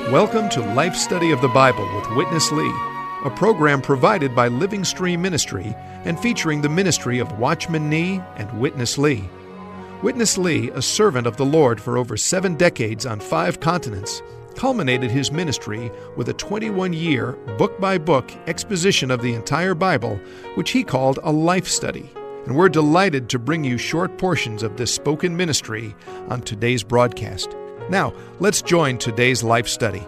Welcome to Life Study of the Bible with Witness Lee, a program provided by Living Stream Ministry and featuring the ministry of Watchman Nee and Witness Lee. Witness Lee, a servant of the Lord for over 7 decades on 5 continents, culminated his ministry with a 21-year, book-by-book exposition of the entire Bible, which he called a life study. And we're delighted to bring you short portions of this spoken ministry on today's broadcast. Now, let's join today's life study.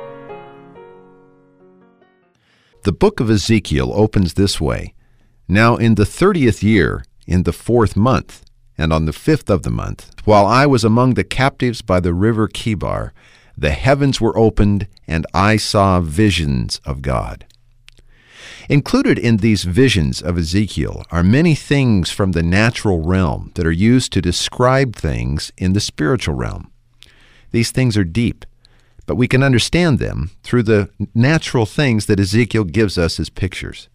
The book of Ezekiel opens this way: Now in the 30th year, in the 4th month, and on the 5th of the month, while I was among the captives by the river Chebar, the heavens were opened, and I saw visions of God. Included in these visions of Ezekiel are many things from the natural realm that are used to describe things in the spiritual realm. These things are deep, but we can understand them through the natural things that Ezekiel gives us as pictures.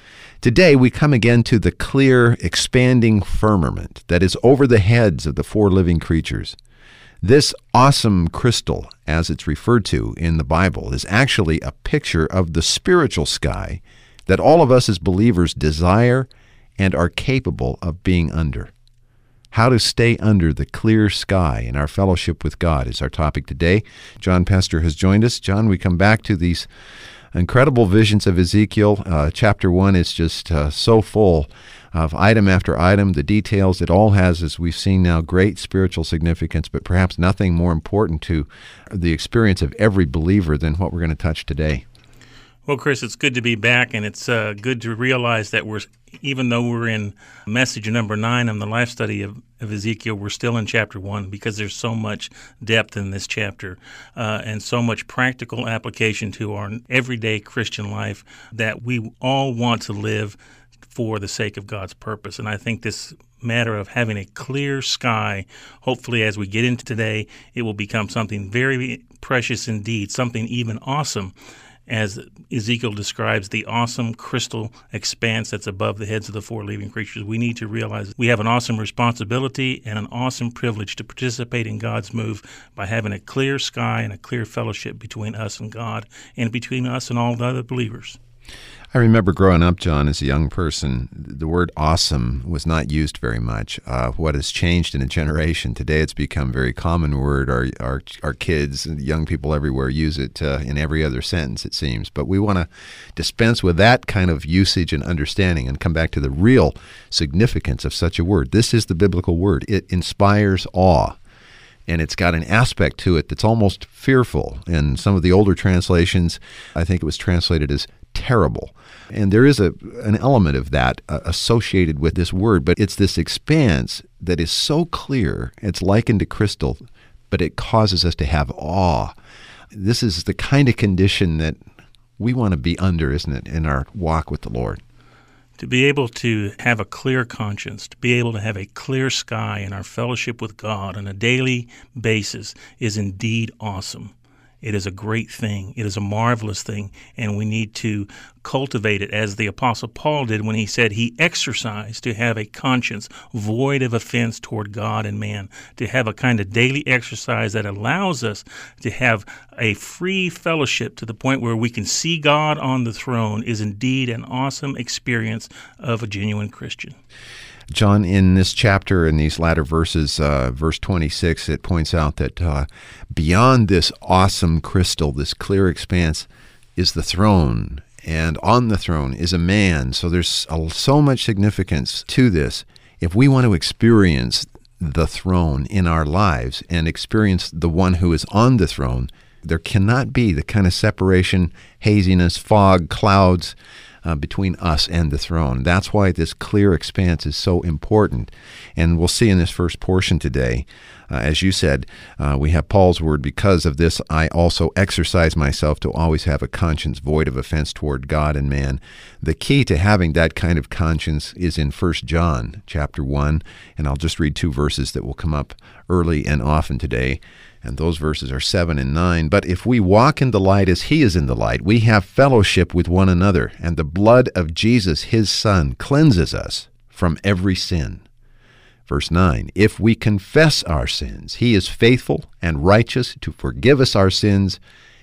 Today we come again to the clear, expanding firmament that is over the heads of the 4 living creatures. This awesome crystal, as it's referred to in the Bible, is actually a picture of the spiritual sky that all of us as believers desire and are capable of being under. How to stay under the clear sky in our fellowship with God is our topic today. John Pastor has joined us. John, we come back to these incredible visions of Ezekiel. Chapter 1 is just so full of item after item. The details it all has, as we've seen now, great spiritual significance, but perhaps nothing more important to the experience of every believer than what we're going to touch today. Well, Chris, it's good to be back, and it's good to realize that even though we're in message number 9 on the life study of Ezekiel, we're still in chapter 1 because there's so much depth in this chapter and so much practical application to our everyday Christian life that we all want to live for the sake of God's purpose. And I think this matter of having a clear sky, hopefully as we get into today, it will become something very precious indeed, something even awesome, as Ezekiel describes the awesome crystal expanse that's above the heads of the 4 living creatures. We need to realize we have an awesome responsibility and an awesome privilege to participate in God's move by having a clear sky and a clear fellowship between us and God and between us and all the other believers. I remember growing up, John, as a young person, the word awesome was not used very much. What has changed in a generation, today it's become a very common word. Our kids and young people everywhere use it in every other sentence, it seems. But we want to dispense with that kind of usage and understanding and come back to the real significance of such a word. This is the biblical word. It inspires awe. And it's got an aspect to it that's almost fearful. In some of the older translations, I think it was translated as terrible. And there is an element of that associated with this word, but it's this expanse that is so clear, it's likened to crystal, but it causes us to have awe. This is the kind of condition that we want to be under, isn't it, in our walk with the Lord? To be able to have a clear conscience, to be able to have a clear sky in our fellowship with God on a daily basis is indeed awesome. It is a great thing. It is a marvelous thing, and we need to cultivate it as the Apostle Paul did when he said he exercised to have a conscience void of offense toward God and man, to have a kind of daily exercise that allows us to have a free fellowship to the point where we can see God on the throne is indeed an awesome experience of a genuine Christian. John, in this chapter, in these latter verses, verse 26, it points out that beyond this awesome crystal, this clear expanse, is the throne, and on the throne is a man. So there's so much significance to this. If we want to experience the throne in our lives and experience the one who is on the throne, there cannot be the kind of separation, haziness, fog, clouds, between us and the throne. That's why this clear expanse is so important. And we'll see in this first portion today, as you said, we have Paul's word, because of this I also exercise myself to always have a conscience void of offense toward God and man. The key to having that kind of conscience is in 1 John chapter 1, and I'll just read 2 verses that will come up early and often today. And those verses are 7 and 9. But if we walk in the light as he is in the light, we have fellowship with one another, and the blood of Jesus, his Son, cleanses us from every sin. Verse 9, if we confess our sins, he is faithful and righteous to forgive us our sins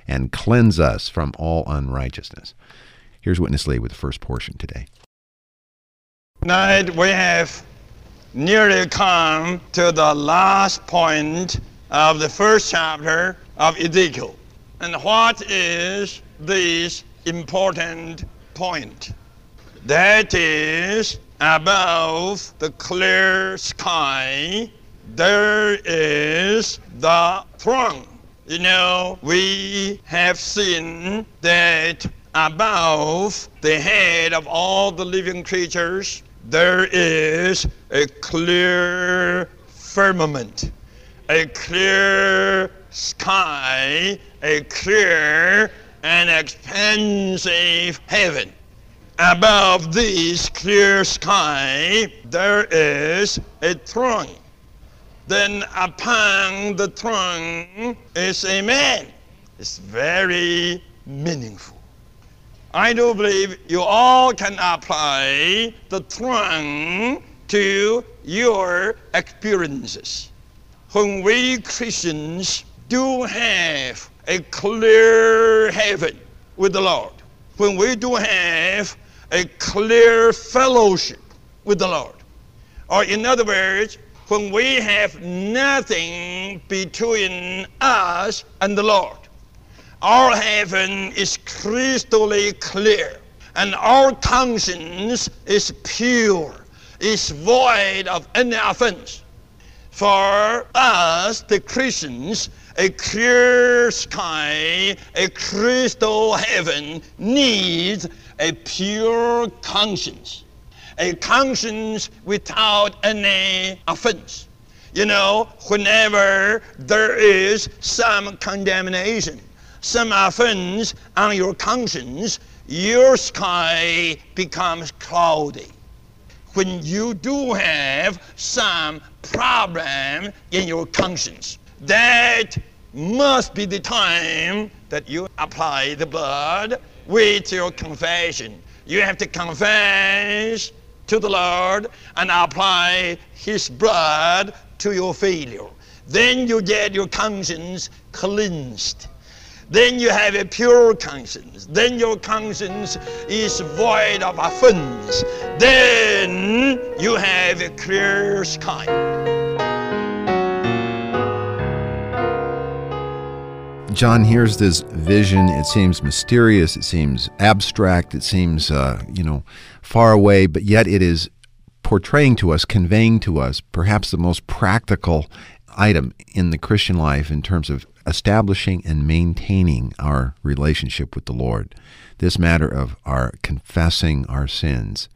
and cleanse us from all unrighteousness. Here's Witness Lee with the first portion today. Tonight we have nearly come to the last point of the first chapter of Ezekiel. And what is this important point? That is, above the clear sky, there is the throne. You know, we have seen that above the head of all the living creatures, there is a clear firmament, a clear sky, a clear and expansive heaven. Above this clear sky, there is a throne. Then upon the throne is a man. It's very meaningful. I do believe you all can apply the throne to your experiences. When we Christians do have a clear heaven with the Lord, when we do have a clear fellowship with the Lord, or in other words, when we have nothing between us and the Lord, our heaven is crystal clear, and our conscience is pure, is void of any offense. For us, the Christians, a clear sky, a crystal heaven needs a pure conscience, a conscience without any offense. You know, whenever there is some condemnation, some offense on your conscience, your sky becomes cloudy. When you do have some problem in your conscience, that must be the time that you apply the blood with your confession. You have to confess to the Lord and apply His blood to your failure. Then you get your conscience cleansed. Then you have a pure conscience. Then your conscience is void of offense. Then you have a clear sky. John, here's this vision. It seems mysterious. It seems abstract. It seems, far away, but yet it is portraying to us, conveying to us, perhaps the most practical item in the Christian life in terms of establishing and maintaining our relationship with the Lord. This matter of our confessing our sins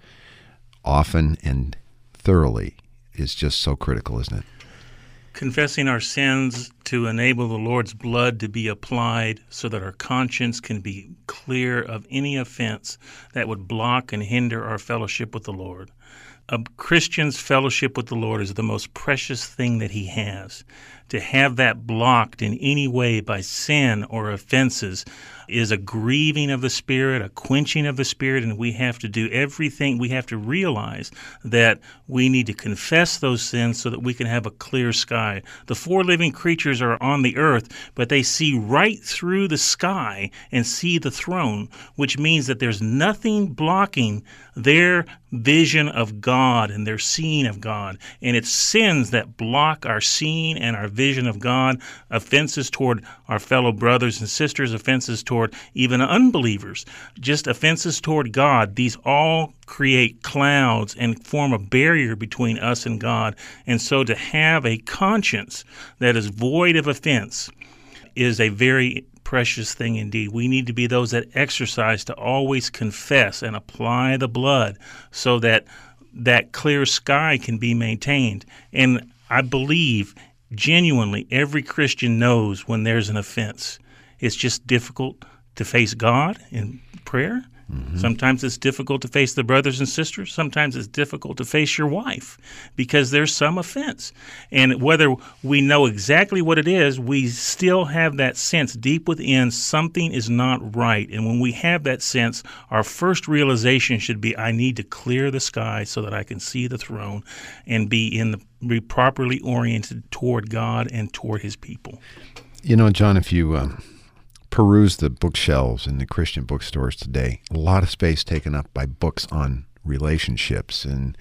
often and thoroughly is just so critical, isn't it? Confessing our sins to enable the Lord's blood to be applied so that our conscience can be clear of any offense that would block and hinder our fellowship with the Lord. A Christian's fellowship with the Lord is the most precious thing that he has. To have that blocked in any way by sin or offenses is a grieving of the Spirit, a quenching of the Spirit, and we have to do everything. We have to realize that we need to confess those sins so that we can have a clear sky. The four living creatures are on the earth, but they see right through the sky and see the throne, which means that there's nothing blocking their vision of God and their seeing of God. And it's sins that block our seeing and our vision of God, offenses toward our fellow brothers and sisters, offenses toward even unbelievers, just offenses toward God. These all create clouds and form a barrier between us and God. And so to have a conscience that is void of offense is a very precious thing indeed. We need to be those that exercise to always confess and apply the blood so that that clear sky can be maintained. And I believe genuinely every Christian knows when there's an offense. It's just difficult to face God in prayer. Mm-hmm. Sometimes it's difficult to face the brothers and sisters. Sometimes it's difficult to face your wife because there's some offense. And whether we know exactly what it is, we still have that sense deep within something is not right. And when we have that sense, our first realization should be, I need to clear the sky so that I can see the throne and be properly oriented toward God and toward His people. You know, John, if you peruse the bookshelves in the Christian bookstores today, a lot of space taken up by books on relationships and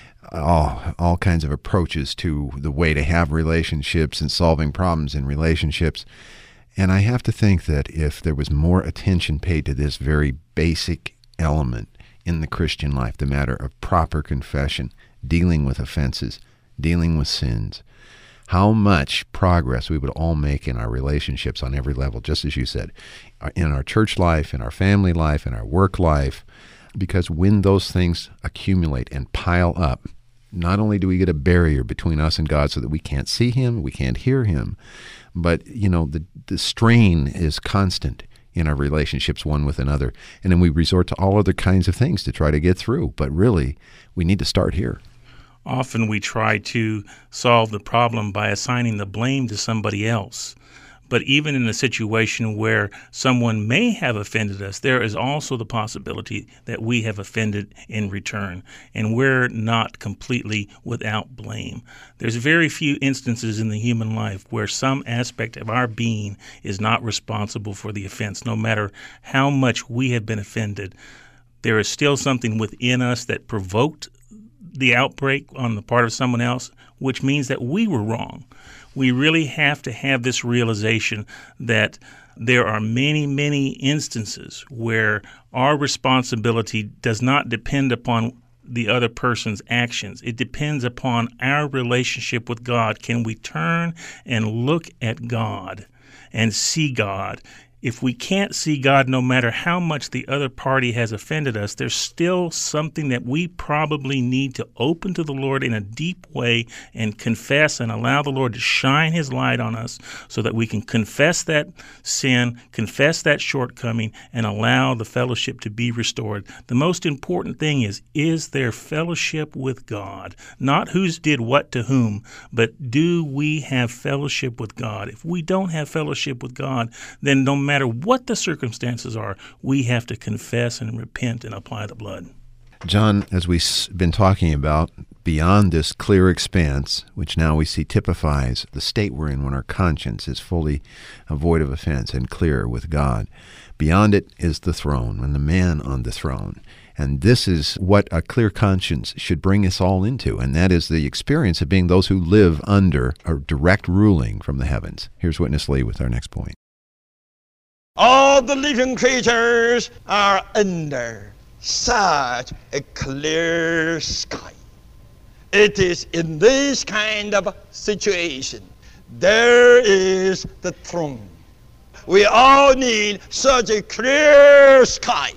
all kinds of approaches to the way to have relationships and solving problems in relationships. And I have to think that if there was more attention paid to this very basic element in the Christian life, the matter of proper confession, dealing with offenses, dealing with sins, how much progress we would all make in our relationships on every level, just as you said, in our church life, in our family life, in our work life. Because when those things accumulate and pile up, not only do we get a barrier between us and God so that we can't see Him, we can't hear Him, but, the strain is constant in our relationships one with another. And then we resort to all other kinds of things to try to get through. But really, we need to start here. Often we try to solve the problem by assigning the blame to somebody else. But even in a situation where someone may have offended us, there is also the possibility that we have offended in return, and we're not completely without blame. There's very few instances in the human life where some aspect of our being is not responsible for the offense, no matter how much we have been offended. There is still something within us that provoked the outbreak on the part of someone else, which means that we were wrong. We really have to have this realization that there are many, many instances where our responsibility does not depend upon the other person's actions. It depends upon our relationship with God. Can we turn and look at God and see God? If we can't see God, no matter how much the other party has offended us, there's still something that we probably need to open to the Lord in a deep way and confess and allow the Lord to shine His light on us so that we can confess that sin, confess that shortcoming, and allow the fellowship to be restored. The most important thing is there fellowship with God? Not who's did what to whom, but do we have fellowship with God? If we don't have fellowship with God, then no matter what the circumstances are, we have to confess and repent and apply the blood. John, as we've been talking about, beyond this clear expanse, which now we see typifies the state we're in when our conscience is fully void of offense and clear with God, beyond it is the throne and the man on the throne. And this is what a clear conscience should bring us all into, and that is the experience of being those who live under a direct ruling from the heavens. Here's Witness Lee with our next point. All the living creatures are under such a clear sky. It is in this kind of situation there is the throne. We all need such a clear sky.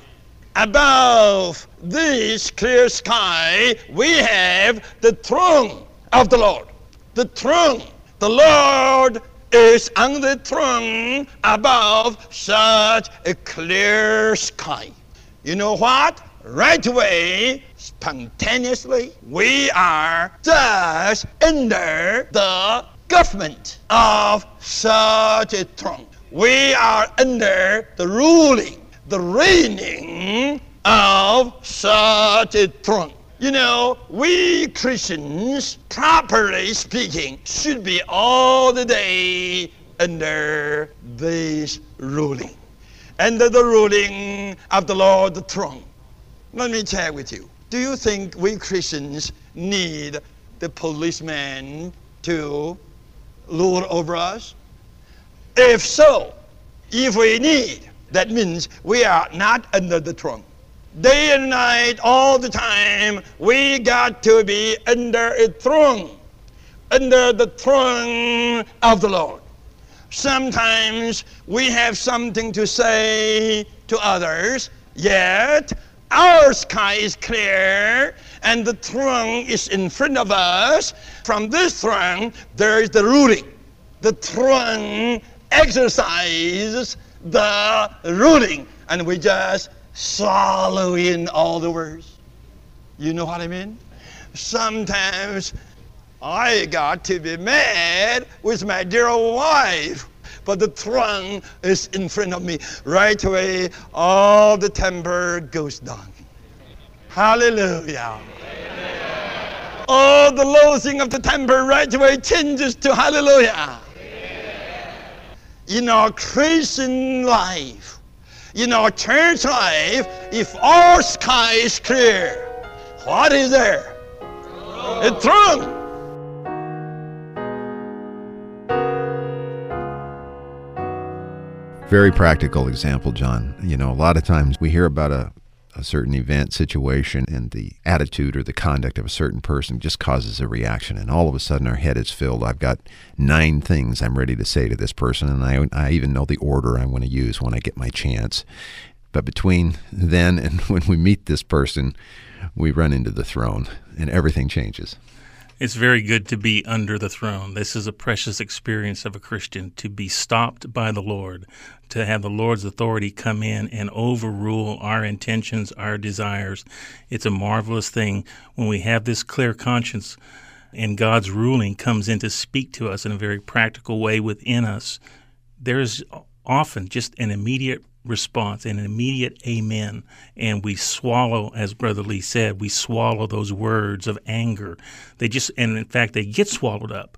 Above this clear sky, we have the throne of the Lord. The throne, the Lord is on the throne above such a clear sky. You know what? Right away, spontaneously, we are just under the government of such a throne. We are under the ruling, the reigning of such a throne. You know, we Christians, properly speaking, should be all the day under this ruling. Under the ruling of the Lord, the throne. Let me check with you. Do you think we Christians need the policeman to rule over us? If so, if we need, that means we are not under the throne. Day and night, all the time, we got to be under a throne, under the throne of the Lord. Sometimes we have something to say to others, yet our sky is clear and the throne is in front of us. From this throne, there is the ruling. The throne exercises the ruling, and we just swallow in all the words. You know what I mean? Sometimes I got to be mad with my dear old wife, but the throne is in front of me. Right away, all the temper goes down. Hallelujah. Amen. All the loathing of the temper right away changes to hallelujah. Amen. in our Christian life, in our church life, if our sky is clear, what is there? A throne. Very practical example, John. You know, a lot of times we hear about a certain event, situation, and the attitude or the conduct of a certain person just causes a reaction, and all of a sudden our head is filled. I've got 9 things I'm ready to say to this person, and I even know the order I want to use when I get my chance. But between then and when we meet this person, we run into the throne, and everything changes. It's very good to be under the throne. This is a precious experience of a Christian, to be stopped by the Lord, to have the Lord's authority come in and overrule our intentions, our desires. It's a marvelous thing when we have this clear conscience and God's ruling comes in to speak to us in a very practical way within us. There's often just an immediate response, an immediate amen, and we swallow, as Brother Lee said, we swallow those words of anger. And in fact, they get swallowed up.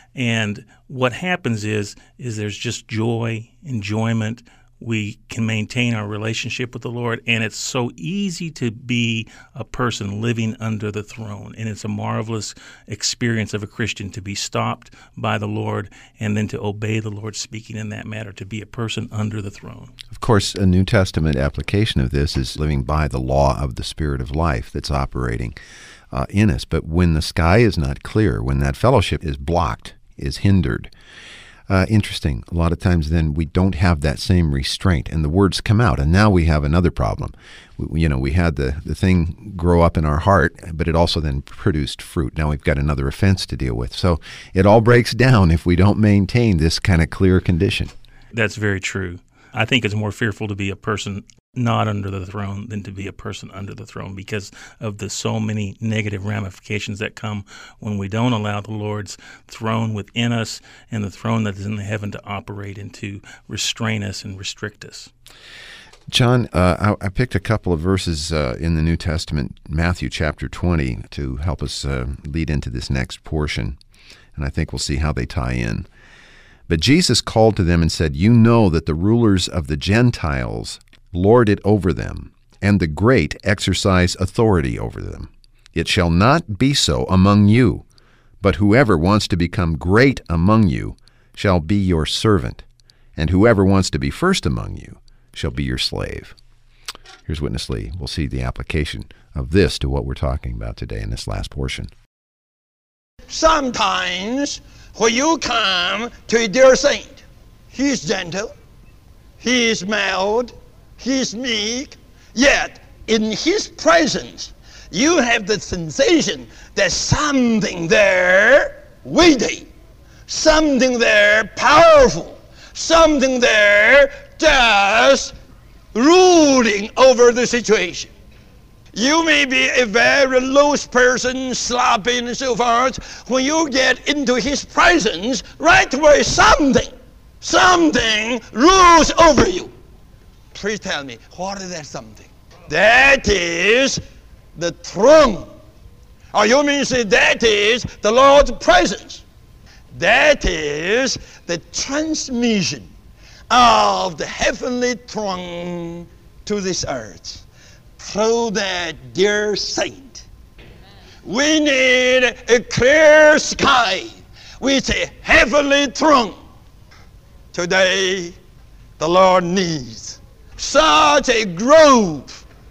And what happens is there's just joy, enjoyment. We can maintain our relationship with the Lord, and it's so easy to be a person living under the throne. And it's a marvelous experience of a Christian to be stopped by the Lord and then to obey the Lord speaking in that matter, to be a person under the throne. Of course, a New Testament application of this is living by the law of the Spirit of life that's operating in us. But when the sky is not clear, when that fellowship is blocked, is hindered, interesting. A lot of times then we don't have that same restraint, and the words come out, and now we have another problem. We had the thing grow up in our heart, but it also then produced fruit. Now we've got another offense to deal with. So it all breaks down if we don't maintain this kind of clear condition. That's very true. I think it's more fearful to be a person not under the throne than to be a person under the throne, because of the so many negative ramifications that come when we don't allow the Lord's throne within us and the throne that is in the heaven to operate and to restrain us and restrict us. John, I picked a couple of verses in the New Testament, Matthew chapter 20, to help us lead into this next portion, and I think we'll see how they tie in. But Jesus called to them and said, "You know that the rulers of the Gentiles lord it over them, and the great exercise authority over them. It shall not be so among you, but whoever wants to become great among you shall be your servant, and whoever wants to be first among you shall be your slave." Here's Witness Lee. We'll see the application of this to what we're talking about today in this last portion. Sometimes when you come to a dear saint, he is gentle, he is mild, he is meek, yet in his presence you have the sensation that something there weighty, something there powerful, something there just ruling over the situation. You may be a very loose person, sloppy and so forth. When you get into his presence, right away something rules over you. Please tell me, what is that something? That is the throne. Or you mean say that is the Lord's presence. That is the transmission of the heavenly throne to this earth through that dear saint. We need a clear sky with a heavenly throne. Today, the Lord needs such a group,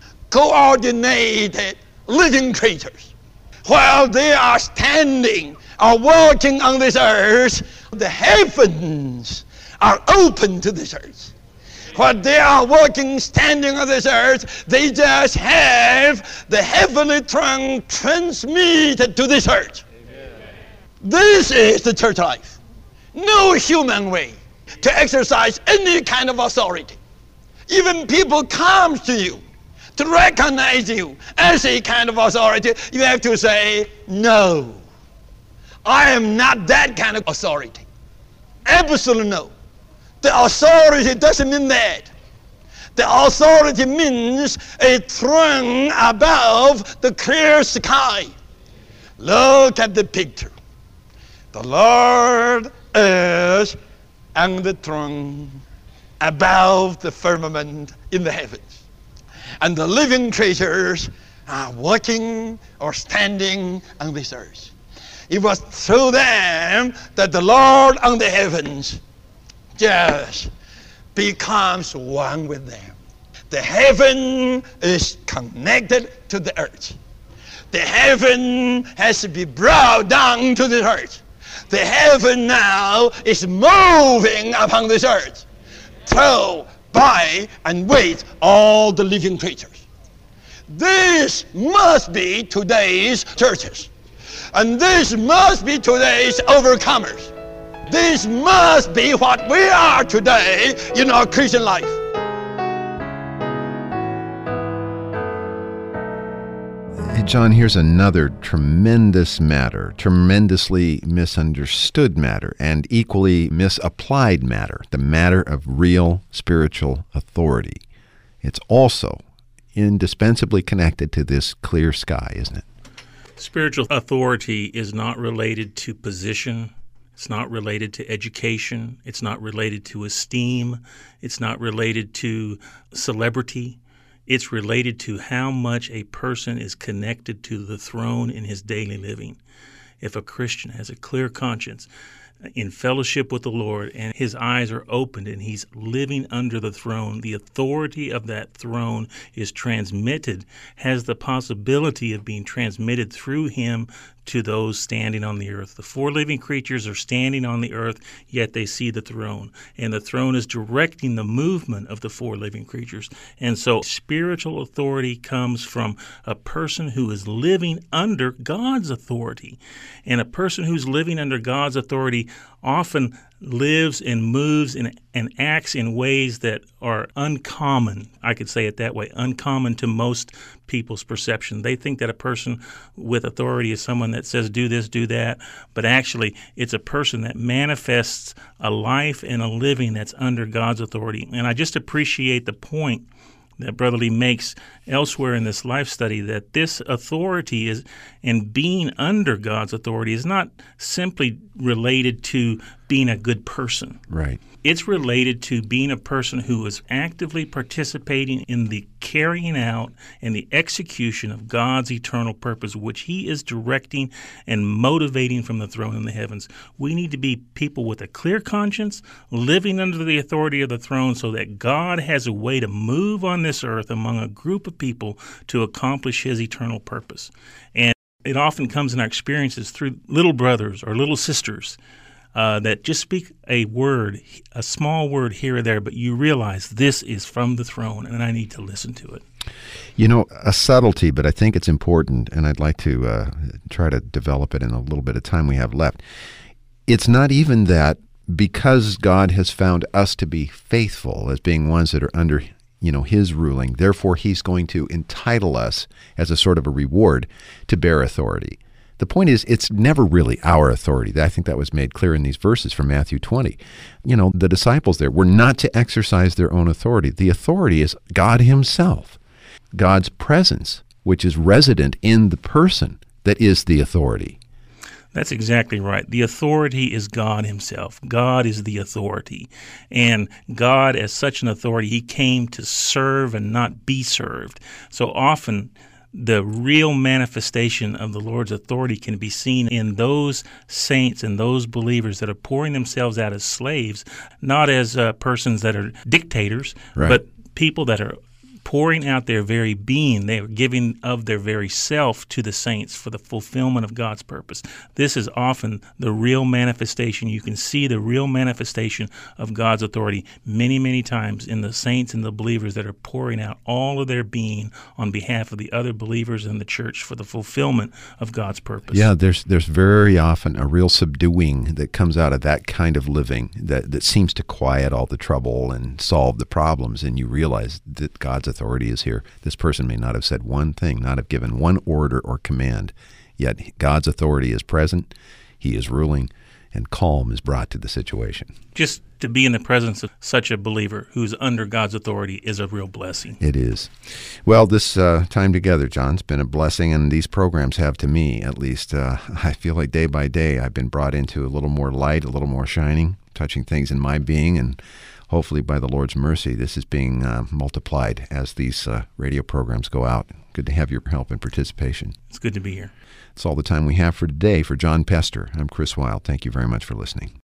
coordinated living creatures. While they are standing or walking on this earth, the heavens are open to this earth. While they are walking, standing on this earth, they just have the heavenly throne transmitted to this earth. Amen. This is the church life. No human way to exercise any kind of authority. Even people come to you to recognize you as a kind of authority, you have to say, no, I am not that kind of authority. Absolutely no. The authority doesn't mean that. The authority means a throne above the clear sky. Look at the picture. The Lord is on the throne above the firmament in the heavens. And the living creatures are walking or standing on this earth. It was through them that the Lord on the heavens just becomes one with them. The heaven is connected to the earth. The heaven has to be brought down to the earth. The heaven now is moving upon this earth, through, by, and with all the living creatures. This must be today's churches. And this must be today's overcomers. This must be what we are today in our Christian life. Hey, John, here's another tremendous matter, tremendously misunderstood matter, and equally misapplied matter, the matter of real spiritual authority. It's also indispensably connected to this clear sky, isn't it? Spiritual authority is not related to position. It's not related to education. It's not related to esteem. It's not related to celebrity. It's related to how much a person is connected to the throne in his daily living. If a Christian has a clear conscience in fellowship with the Lord and his eyes are opened and he's living under the throne, the authority of that throne is transmitted, has the possibility of being transmitted through him to those standing on the earth. The four living creatures are standing on the earth, yet they see the throne. And the throne is directing the movement of the four living creatures. And so spiritual authority comes from a person who is living under God's authority. And a person who's living under God's authority often lives and moves and acts in ways that are uncommon. I could say it that way, uncommon to most people's perception. They think that a person with authority is someone that says do this, do that, but actually it's a person that manifests a life and a living that's under God's authority. And I just appreciate the point that Brother Lee makes elsewhere in this life study, that this authority is, and being under God's authority is not simply related to being a good person. Right. It's related to being a person who is actively participating in the carrying out and the execution of God's eternal purpose, which he is directing and motivating from the throne in the heavens. We need to be people with a clear conscience, living under the authority of the throne, so that God has a way to move on this earth among a group of people to accomplish his eternal purpose. And it often comes in our experiences through little brothers or little sisters that just speak a word, a small word here or there, but you realize this is from the throne and I need to listen to it. You know, a subtlety, but I think it's important, and I'd like to try to develop it in a little bit of time we have left. It's not even that because God has found us to be faithful as being ones that are under his ruling, therefore he's going to entitle us as a sort of a reward to bear authority. The point is, it's never really our authority. I think that was made clear in these verses from Matthew 20. The disciples there were not to exercise their own authority. The authority is God himself, God's presence, which is resident in the person, that is the authority. That's exactly right. The authority is God himself. God is the authority. And God, as such an authority, he came to serve and not be served. So often, the real manifestation of the Lord's authority can be seen in those saints and those believers that are pouring themselves out as slaves, not as persons that are dictators, right, but people that are pouring out their very being. They are giving of their very self to the saints for the fulfillment of God's purpose. This is often the real manifestation. You can see the real manifestation of God's authority many, many times in the saints and the believers that are pouring out all of their being on behalf of the other believers in the church for the fulfillment of God's purpose. Yeah, there's very often a real subduing that comes out of that kind of living that seems to quiet all the trouble and solve the problems, and you realize that God's authority is here. This person may not have said one thing, not have given one order or command, yet God's authority is present, he is ruling, and calm is brought to the situation. Just to be in the presence of such a believer who's under God's authority is a real blessing. It is. Well, this time together, John, it's been a blessing, and these programs have, to me at least, I feel like day by day I've been brought into a little more light, a little more shining, touching things in my being, and hopefully by the Lord's mercy, this is being multiplied as these radio programs go out. Good to have your help and participation. It's good to be here. That's all the time we have for today. For John Pester, I'm Chris Wilde. Thank you very much for listening.